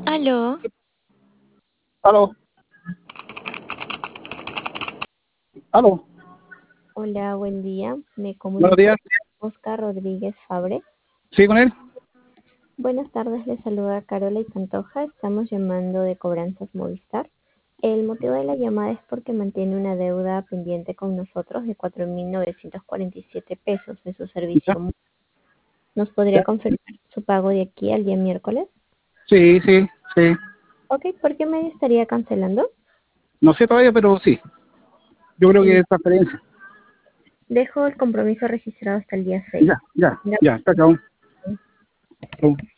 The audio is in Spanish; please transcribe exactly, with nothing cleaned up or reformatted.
Aló, Aló, aló, hola, buen día. Me buenos comunico días. con Oscar Rodríguez Fabre. ¿Sí con él? Buenas tardes, le saluda Carola y Pantoja. Estamos llamando de Cobranzas Movistar. El motivo de la llamada es porque mantiene una deuda pendiente con nosotros de cuatro mil novecientos cuarenta y siete pesos de su ¿Ya? servicio. ¿Nos podría ¿Ya? confirmar su pago de aquí al día miércoles? Sí, sí, sí. Ok, ¿por qué medio estaría cancelando? No sé todavía, pero sí. Yo creo que Y es transferencia. dejo el compromiso registrado hasta el día seis. Ya, ya, ya, está acabado.